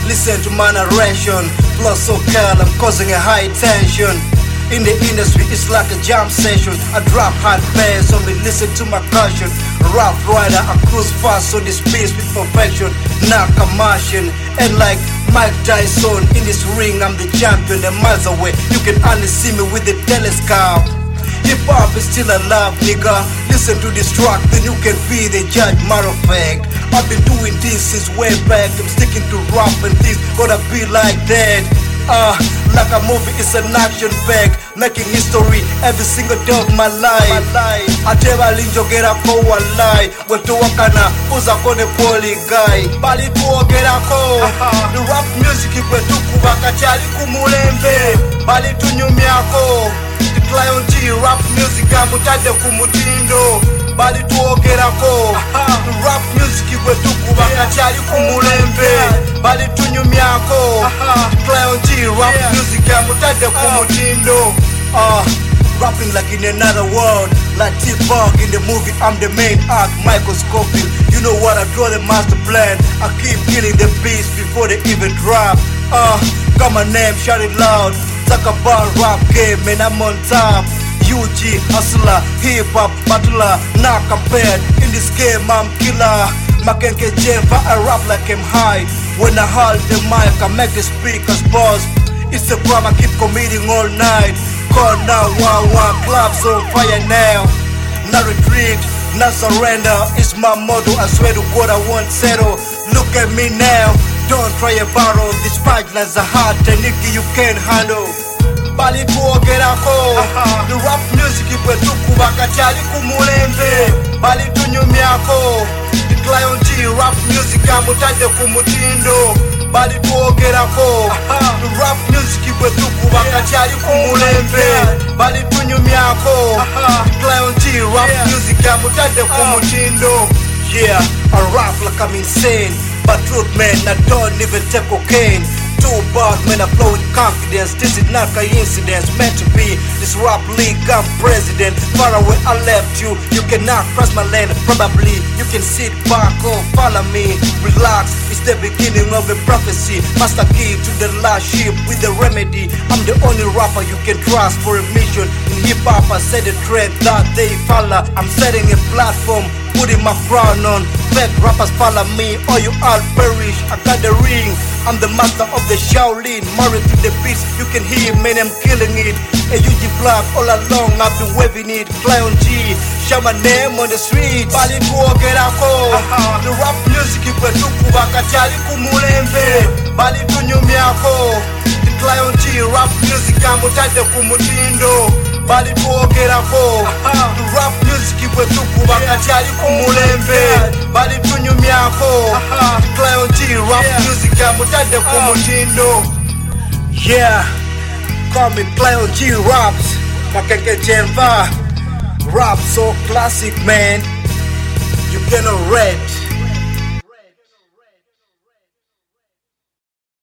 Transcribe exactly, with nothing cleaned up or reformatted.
Listen to my narration. Plus so calm, I'm causing a high tension. In the industry, it's like a jam session. I drop hot bass, only listen to my caution. Rough rider, I cruise fast on this piece with perfection. Knock a Martian, and like Mike Tyson in this ring, I'm the champion. And miles away, you can only see me with the telescope. Hip hop is still alive, nigga. Listen to this track, then you can be the judge. Matter of fact, I've been doing this since way back. I'm sticking to rap and things gotta be like that. Uh, like a movie, it's an action pack, making history every single day of my life. Ateba linjogera ko walai, wetu wakana uza kone poli guy. Bali tuogera ko, the rap music kwetu kubaka chali kumulembe. Bali tunyumya ko, the Clyon G rap music amutade kumutindo. Bali tuogera ko, the rap music kwetu kubaka chali kumulembe. Bali tunyumya ko, the Clyon G rap music amutade kumutindo. Uh, rapping like in another world, like T-Bug in the movie. I'm the main act, Michael Scofield. You know what, I draw the master plan. I keep killing the beats before they even drop. Uh, got my name, shout it loud. Talk about rap game, man, I'm on top. U G, hustler, hip-hop, battler, not compared. In this game, I'm killer. Makenke Jennifer, I rap like I'm high. When I hold the mic, I make the speakers buzz. It's a crime, I keep committing all night. Call now, one, one, clubs on fire now. No retreat, no surrender. It's my motto, I swear to God I won't settle. Look at me now, don't try a barrel. This pipelines are hard, and nigga you can't handle. Bali tuogera ko, the rap music kwetu kubaka chali kumulembe. Bali tunyumya ko, the Clyon G rap music amutade kumutindo. Bali tuogera ko, the rap music kwetu kubaka chali kumulembe. Bali tunyumya ko, the Clyon G rap music amutade kumutindo. Yeah, I rap like I'm insane, but truth man, I don't even take cocaine. Too bad, man, I flow with confidence. This is not coincidence, meant to be. This rap league, I'm president. Far away, I left you. You cannot cross my land. Probably you can sit back or follow me. Relax, it's the beginning of a prophecy. Master key to the last ship with the remedy. I'm the only rapper you can trust for a mission. In hip hop, I set a trend that they follow. I'm setting a platform, putting my crown on. Fake rappers follow me, or you all perish. I got the ring, I'm the master of the Shaolin. Married to the beats, you can hear, man, I'm killing it. A U G block, all along I've been waving it. Clyon G, shout my name on the street. Bali tuogera ko, the rap music kwetu kubaka chali kumulembe. Bali tunyumya ko, the Clyon G rap music amutade kumutindo. Bali tuogera ko, the rap music kwetu kubaka chali kumulembe. Bali tunyumya ko, the Clyon G rap music amutade kumutindo. Yeah, call me Clyon G raps. Makenke Jennifer, rap so classic, man. You cannot read.